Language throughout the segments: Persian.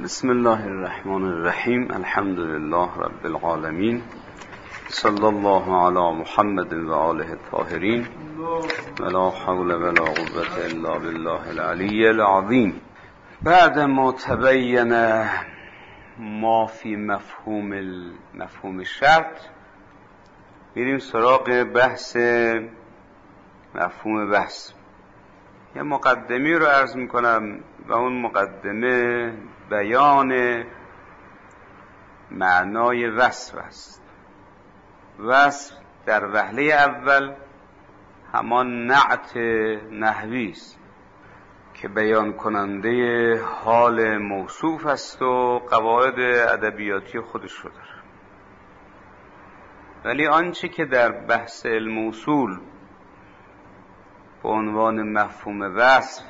بسم الله الرحمن الرحیم. الحمد لله رب العالمین. صلی الله علی محمد و آله الطاهرین ولا حول ولا قوة الا بالله العلی العظیم. بعد ما تبین ما فی مفهوم شرط، میریم سراغ بحث مفهوم بحث. یه مقدمی رو عرض میکنم و اون مقدمه بیان معنای وصف است. وصف در وهله اول همان نعت نحوی است که بیان کننده حال موصوف است و قواعد ادبیاتی خودش رو داره. ولی آنچه که در بحث علم اصول به عنوان مفهوم وصف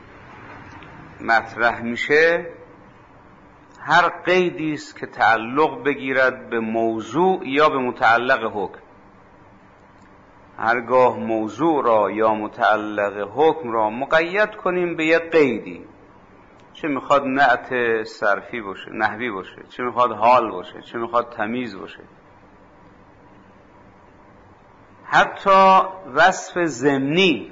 مطرح میشه، هر قیدی است که تعلق بگیرد به موضوع یا به متعلق حکم. هرگاه موضوع را یا متعلق حکم را مقید کنیم به یک قیدی، چه میخواد نعت صرفی باشه، نحوی باشه، چه میخواد حال باشه، چه میخواد تمیز باشه، حتی وصف ضمنی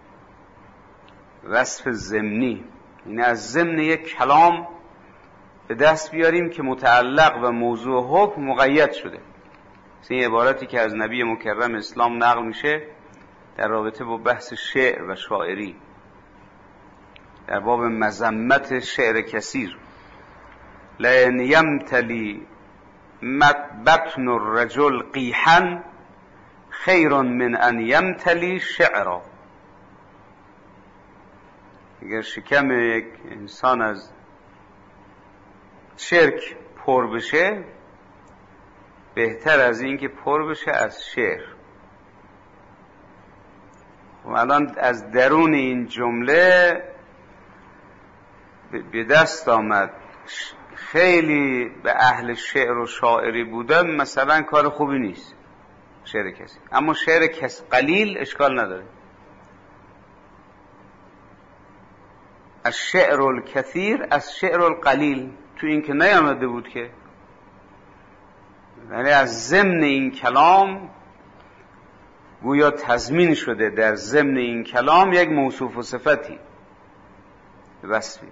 این از ضمن یک کلام به دست بیاریم که متعلق و موضوع حکم مقید شده. این عبارتی که از نبی مکرم اسلام نقل میشه در رابطه با بحث شعر و شاعری در باب مذمت شعر کثیر: لئن یمتلی بطن الرجل قیحا خیر من ان یمتلی شعرا. اگر شکم یک انسان از شرک پر بشه، بهتر از این که پر بشه از شعر. و الان از درون این جمله به دست آمد خیلی به اهل شعر و شاعری بودن مثلا کار خوبی نیست شعر کسی، اما شعر کس قلیل اشکال نداره. از شعر الکثیر از شعر القلیل تو این که نیامده بود که، یعنی از ضمن این کلام گویا تضمین شده در ضمن این کلام یک موصوف و صفتی وصفی.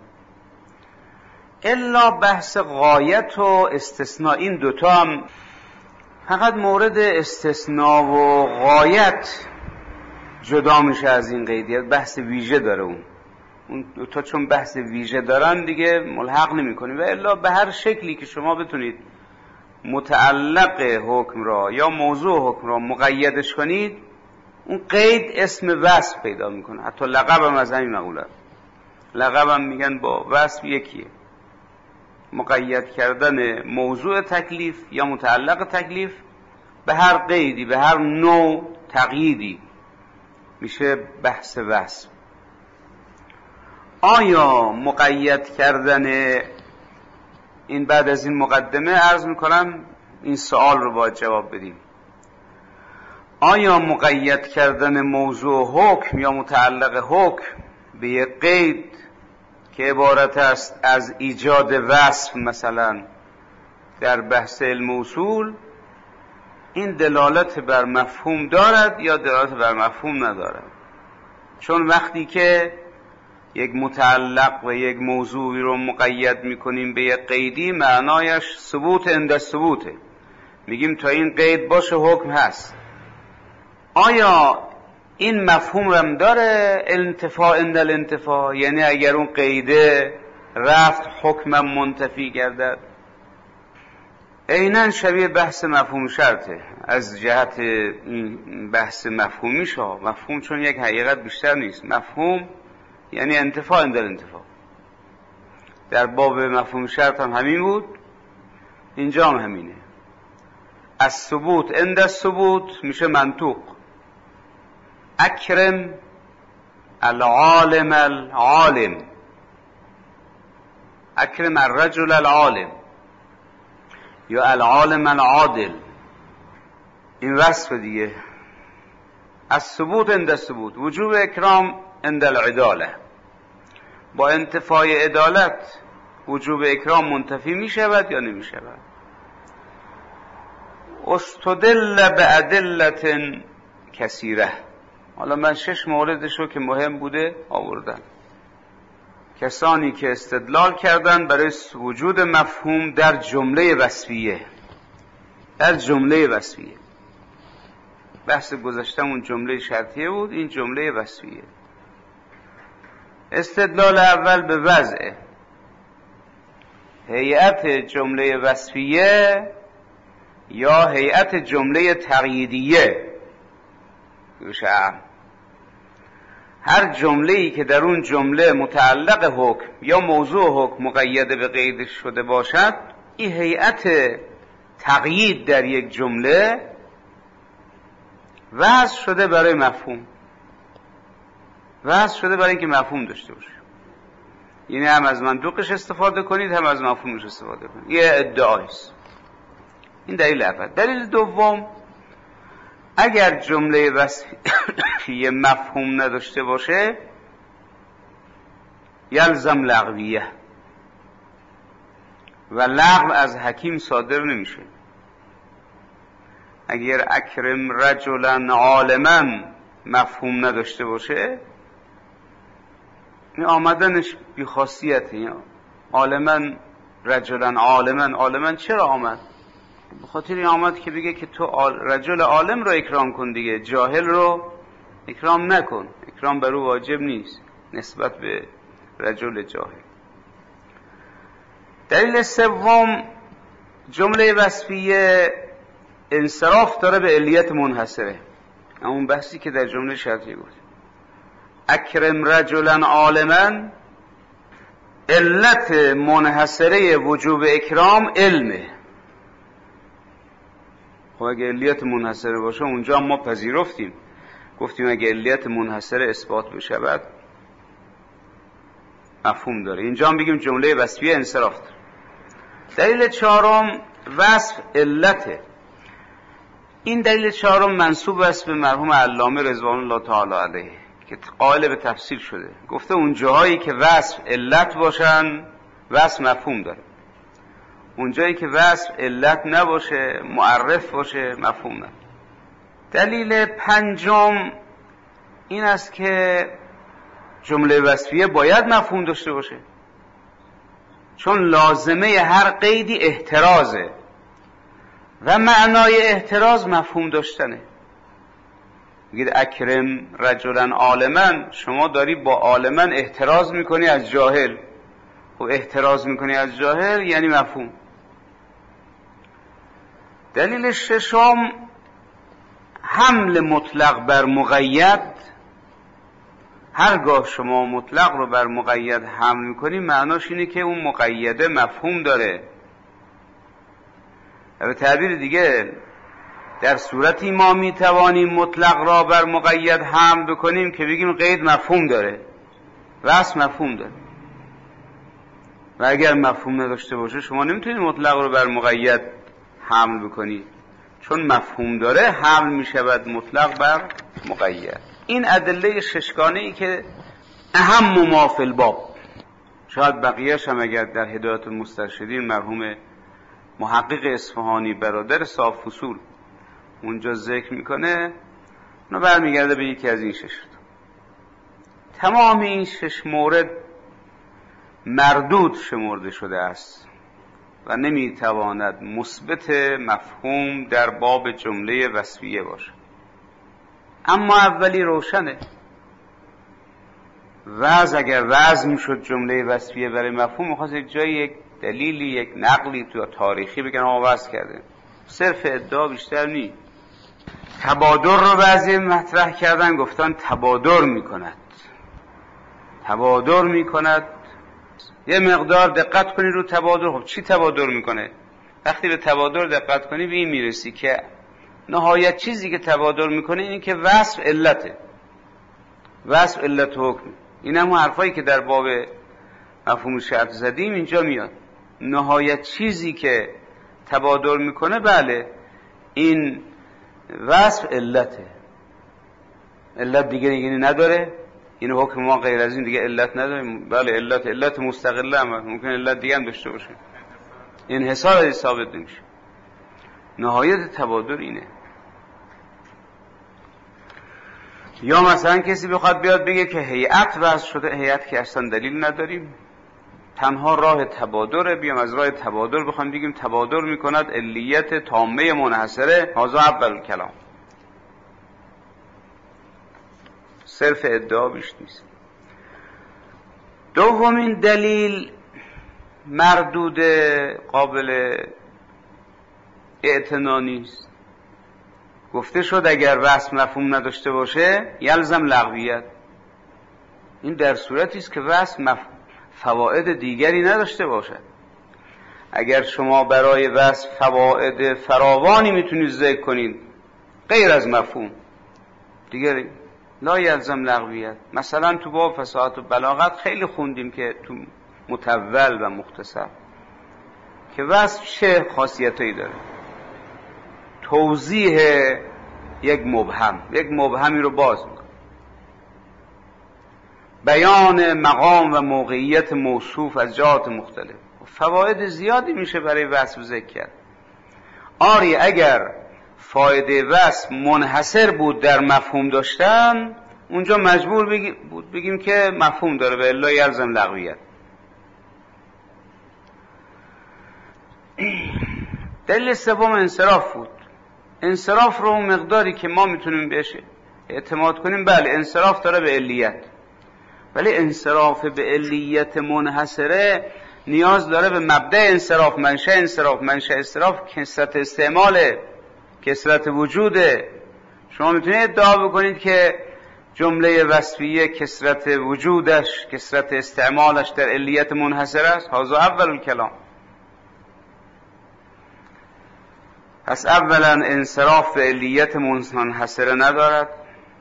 الا بحث غایت و استثناء، این دوتا هم فقط مورد استثناء و غایت جدا میشه از این قیدیت، بحث ویژه داره. اون دوتا چون بحث ویژه دارن دیگه ملحق نمی کنیم. و الا به هر شکلی که شما بتونید متعلق حکم را یا موضوع حکم را مقیدش کنید، اون قید اسم وصف پیدا میکنه. حتی لقب هم از همین مقوله، لقب هم میگن با وصف یکیه. مقید کردن موضوع تکلیف یا متعلق تکلیف به هر قیدی، به هر نوع تقییدی میشه بحث وصف. آیا مقید کردن این، بعد از این مقدمه عرض میکنم این سوال رو باید جواب بدیم: آیا مقید کردن موضوع حکم یا متعلق حکم به یک قید که عبارت است از ایجاد وصف مثلا در بحث علم اصول، این دلالت بر مفهوم دارد یا دلالت بر مفهوم ندارد؟ چون وقتی که یک متعلق و یک موضوعی رو مقید میکنیم به یک قیدی، معنایش ثبوت عند ثبوته، میگیم تا این قید باشه حکم هست. آیا این مفهوم هم داره الانتفاع عند الانتفاع؟ یعنی اگر اون قیده رفت حکمم منتفی گردد؟ عیناً شبیه بحث مفهوم شرطه از جهت این بحث مفهومیش ها. مفهوم چون یک حقیقت بیشتر نیست، مفهوم یعنی انتفاع عند الانتفاع. در باب مفهوم شرط هم همین بود، اینجا هم همینه. از ثبوت عند الثبوت میشه منطوق. اکرم العالم العالم، اکرم الرجل العالم یا العالم العادل، این وصف دیگه. از ثبوت عند الثبوت، وجوب اکرام عند العداله، با انتفاع عدالت وجوب اکرام منتفی می شود یا نمی شود؟ استدل به ادلت کثیره. حالا من 6 موردش رو که مهم بوده آوردم. کسانی که استدلال کردن برای وجود مفهوم در جمله وصفیه، در جمله وصفیه. بحث گذشتمون جمله شرطیه بود، این جمله وصفیه. استدلال اول به وضع هیئت جمله وصفیه یا هیئت جمله تقییدیه. هر جمله‌ای که در اون جمله متعلق حکم یا موضوع حکم مقید به قید شده باشد، این هیئت تقیید در یک جمله وضع شده برای مفهوم، وضع شده برای اینکه مفهوم داشته باشه. یعنی هم از منطوقش استفاده کنید هم از مفهومش استفاده کنید. یه ادعایست. این دلیل اول. دلیل دوم، اگر جمله وصفیه مفهوم نداشته باشه یلزم لغویه و لغو از حکیم صادر نمیشه. اگر اکرم رجلا عالما مفهوم نداشته باشه، این آمدنش بی خاصیته. عالما رجلا عالما چرا آمد؟ به خاطر این آمد که بگه که تو رجل عالم رو اکرام کن دیگه، جاهل رو اکرام نکن. اکرام بر او واجب نیست نسبت به رجل جاهل. دلیل سوم، جمله وصفیه انصراف داره به علیت منحصره. همون بحثی که در جمله شرطی بود. اکرم رجلا عالما، علت منحصره وجوب اکرام علمه. خب اگه علیت منحصره باشه اونجا ما پذیرفتیم، گفتیم اگه علیت منحصره اثبات بشود مفهوم داره. اینجا هم بگیم جمله وصفیه انصراف داره. دلیل چهارم، وصف علته. این دلیل چهارم منسوب است به مرحوم علامه رضوان الله تعالی علیه که قائل به تفسیر شده. گفته اون جاهایی که وصف علت باشن وصف مفهوم داره، اون جایی که وصف علت نباشه معرف باشه مفهوم نداره. دلیل پنجم این است که جمله وصفیه باید مفهوم داشته باشه، چون لازمه هر قیدی احترازه و معنای احتراز مفهوم داشتنه. میگید اکرم رجلا عالما، شما داری با عالما احتراز میکنی از جاهل، و احتراز میکنی از جاهل یعنی مفهوم. دلیل ششم، حمل مطلق بر مقید. هرگاه شما مطلق رو بر مقید حمل میکنی معناش اینه که اون مقیده مفهوم داره. به تعبیر دیگه در صورتی ما میتوانیم مطلق را بر مقید حمل بکنیم که بگیم قید مفهوم داره، وصف مفهوم داره. و اگر مفهوم نداشته باشه شما نمیتونید مطلق رو بر مقید حمل بکنید، چون مفهوم داره حمل میشود مطلق بر مقید. این ادله ششگانه ای که اهم ما فی الباب. شاید بقیه‌اش هم اگر در هدایت المسترشدین مرحوم محقق اصفهانی برادر صاحب فصول اونجا ذکر میکنه، اونو برمیگرده به یکی از این 6. تمام این 6 مورد مردود شمرده شده است و نمیتواند مثبت مفهوم در باب جمله وصفیه باشه. اما اولی روشنه، وضع اگر وضع میشد جمله وصفیه برای مفهوم، میخواست یک جایی یک دلیلی یک نقلی تو تاریخی بگن آقا وضع کرده، صرف ادعا بیشتر نی. تبادر رو بعضی مطرح کردن، گفتن تبادر میکند. تبادر میکند، یه مقدار دقت کنی رو تبادر. خب چی تبادر میکنه؟ وقتی به تبادر دقت کنی به این میرسی که نهایت چیزی که تبادر میکنه اینه که وصف علته، وصف علت حکم. این هم حرفایی که در باب مفهوم شرط زدیم اینجا میاد. نهایت چیزی که تبادر میکنه بله این وصف علته، علت دیگه نداره، این حکم ما غیر از این دیگه علت نداریم. بله علت مستقله هم ممکن علت دیگه هم داشته باشه، انحصار ثابت نمیشه. نهایت تبادر اینه. یا مثلا کسی بخواد بیاد بگه که هیئت وضع شده، هیئت که اصلا دلیل نداریم، تنها راه تبادره، بیام از راه تبادر بخوام بگیم تبادر میکند علیت تامه منحصره، هذا اول کلام. صرف ادعا بیش نیست. دومین دلیل مردود قابل اعتنا نیست. گفته شد اگر وصف مفهوم نداشته باشه یلزم لغویت. این در صورتی است که وصف فواید دیگری نداشته باشد. اگر شما برای وصف فواید فراوانی میتونید ذکر کنید غیر از مفهوم دیگری، لا یلزم لغویت. مثلا تو باب فصاحت و بلاغت خیلی خوندیم که تو متول و مختصر که وصف چه خاصیتایی داره. توضیح یک مبهمی رو باز میکنه، بیان مقام و موقعیت موصوف از جهات مختلف. فواید زیادی میشه برای وصف ذکر کرد. آری اگر فایده وصف منحصر بود در مفهوم داشتن، اونجا مجبور بگیم که مفهوم داره و الا یلزم لغویت. دلیل سوم انصراف بود. انصراف رو اون مقداری که ما میتونیم بهش اعتماد کنیم، بله انصراف داره به علیت، ولی انصراف به علیت منحصره نیاز داره به مبدأ انصراف، منشأ انصراف. منشأ انصراف کثرت استعماله، کثرت وجوده. شما میتونید ادعا بکنید که جمله وصفیه کثرت وجودش، کثرت استعمالش در علیت منحصر است، هذا اول الکلام. پس اولا انصراف به علیت منحصره ندارد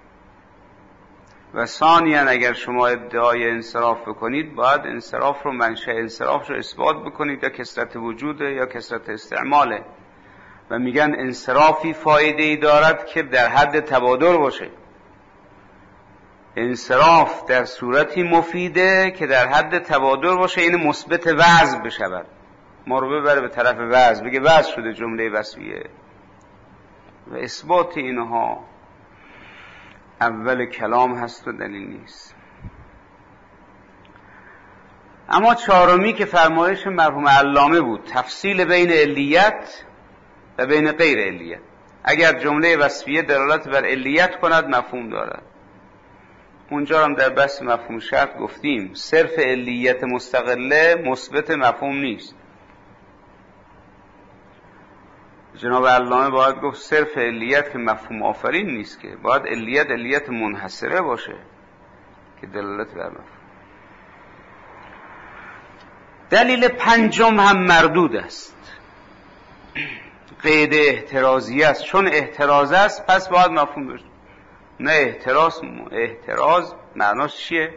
و ثانیا اگر شما ادعای انصراف بکنید باید انصراف رو، منشأ انصراف رو اثبات بکنید، یا کثرت وجوده یا کثرت استعماله. و میگن انصرافی فایده‌ای دارد که در حد تبادر باشه. انصراف در صورتی مفیده که در حد تبادر باشه، این مثبت وضع بشود، ما رو ببره به طرف وضع، بگه وضع شده جمله وصفیه. و اثبات اینها اول کلام هست و دلیل نیست. اما چهارمی که فرمایش مرحوم علامه بود، تفصیل بین علیت و بین غیر علیت. اگر جمله وصفیه دلالت بر علیت کند مفهوم دارد. اونجا هم در بحث مفهوم شرط گفتیم صرف علیت مستقله مثبت مفهوم نیست. جناب علامه باید گفت صرف علیت که مفهوم آفرین نیست، که باید علیت منحصره باشه که دلالت بر مفهوم. دلیل پنجم هم مردود است، قید احترازی است. چون احتراز است پس باید مفهوم باشه. نه احتراز معناش چیه؟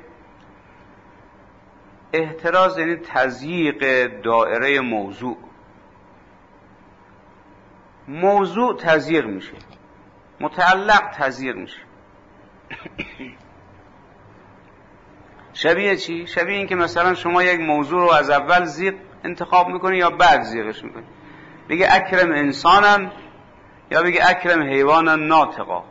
احتراز یعنی تضییق دائره موضوع تضییق میشه، متعلق تضییق میشه. شبیه چی؟ شبیه این که مثلا شما یک موضوع رو از اول زیغ انتخاب میکنی یا بعد زیغش میکنی. بگه اکرم انسانن یا بگه اکرم حیوانن ناطقا.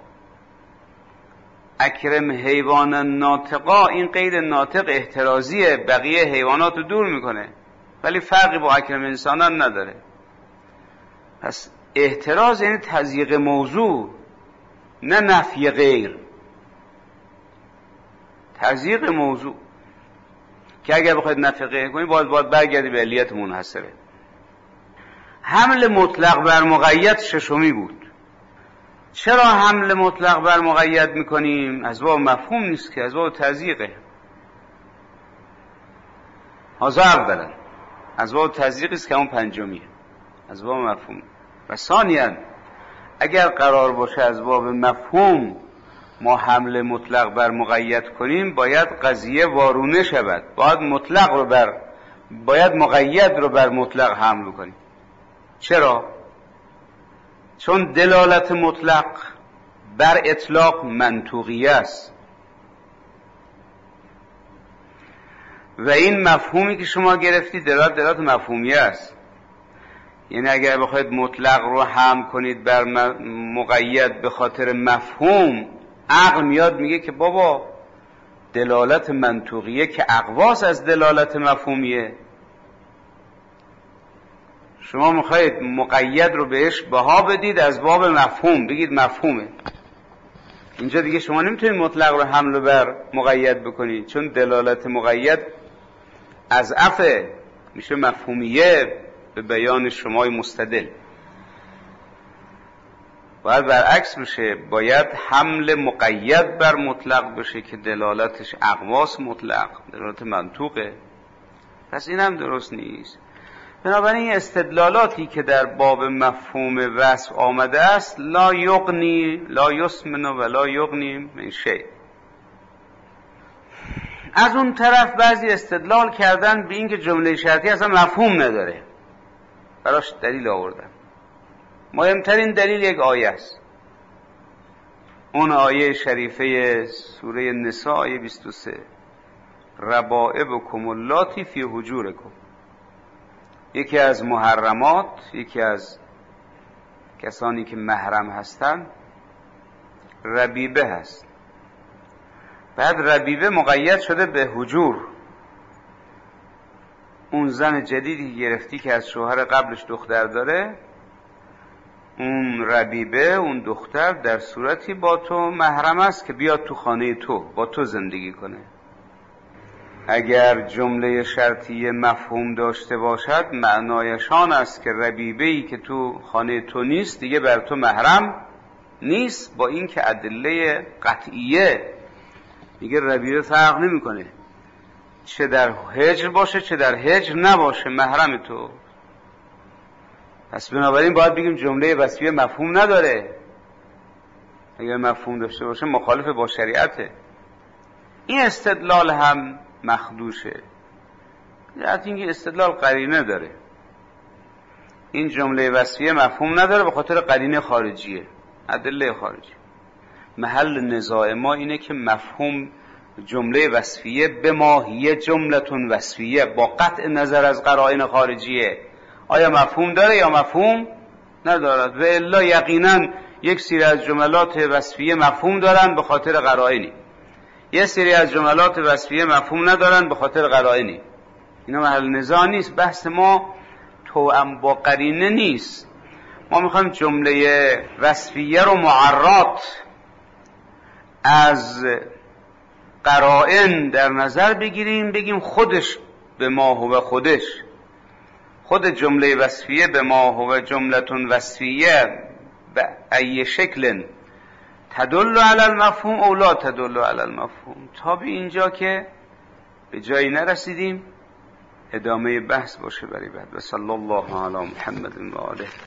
اکرم حیوانن ناطقا، این قید ناطق احترازیه، بقیه حیوانات رو دور میکنه، ولی فرقی با اکرم انسانن نداره. پس احتراز یعنی تضییق موضوع، نه نفی غیر. تضییق موضوع که اگر بخواید نفی غیر کنی باید برگردی به علیت منحصره. حمل مطلق بر مقید ششمی بود. چرا حمل مطلق بر مقید میکنیم؟ از باب مفهوم نیست که، از باب تضییقه. هذا اولا، از باب تضییق است که اون پنجمیه، از باب مفهوم. و ثانیا اگر قرار باشه از باب مفهوم ما حمل مطلق بر مقید کنیم، باید قضیه وارونه شود، باید مقید رو بر مطلق حمل کنیم. چرا؟ چون دلالت مطلق بر اطلاق منطوقیه است. و این مفهومی که شما گرفتید دلالت مفهومیه است. یعنی اگر بخواید مطلق رو حمل کنید بر مقید به خاطر مفهوم، عقل میاد میگه که بابا دلالت منطوقیه که اقواس از دلالت مفهومیه. شما میخواید مقید رو بهش بها بدید از باب مفهوم، بگید مفهومه. اینجا دیگه شما نمیتونید مطلق رو حمل بر مقید بکنید، چون دلالت مقید از عفه میشه مفهومیه به بیان شمای مستدل. باید برعکس بشه، باید حمل مقید بر مطلق بشه که دلالتش اقواس مطلق، دلالت منطوقه. پس این هم درست نیست. بنابراین استدلالاتی که در باب مفهوم وصف آمده است لا یغنی لا یسمن و لا یغنی من شیء. از اون طرف بعضی استدلال کردن به این که جمله شرطی اصلا مفهوم نداره، براش دلیل آوردن. مهمترین دلیل یک آیه است، اون آیه شریفه سوره نساء آیه 23 ربائبکم اللاتی فی حجورکم. یکی از محرمات، یکی از کسانی که محرم هستند ربیبه هست. بعد ربیبه مقید شده به حجور، اون زن جدیدی گرفتی که از شوهر قبلش دختر داره، اون ربیبه، اون دختر در صورتی با تو محرم است که بیاد تو خانه تو با تو زندگی کنه. اگر جمله شرطی مفهوم داشته باشد معنایشان است که ربیبه‌ای که تو خانه تو نیست دیگه بر تو محرم نیست، با این که ادله قطعیه میگه ربیبه فرق نمیکنه، چه در هجر باشه چه در هجر نباشه محرم تو. پس بنابراین باید بگیم جمله وصفیه مفهوم نداره. اگر مفهوم داشته باشه مخالف با شریعته. این استدلال هم مخدوشه، یعنی اینکه استدلال قرینه داره. این جمله وصفیه مفهوم نداره به خاطر قرینه خارجیه، ادله خارجی. محل نزاع ما اینه که مفهوم جمله وصفیه به ماهیه جملتون وصفیه با قطع نظر از قرائن خارجیه آیا مفهوم داره یا مفهوم ندارد. و الا یقینا یک سری از جملات وصفیه مفهوم دارن به خاطر قرائنی، یک سری از جملات وصفیه مفهوم ندارن به خاطر قرائنی. اینا محل نزاع نیست. بحث ما توأم با قرینه نیست. ما میخوایم جمله وصفیه رو معرات از قرائن در نظر بگیریم، بگیم خودش به ما هو خودش، خود جمله وصفیه به ما هو جملتون وصفیه به ای شکل تدل علی المفهوم او لا تدل علی المفهوم. تا به اینجا که به جایی نرسیدیم ادامه بحث باشه برای بعد. و صلی الله علی محمد و آله.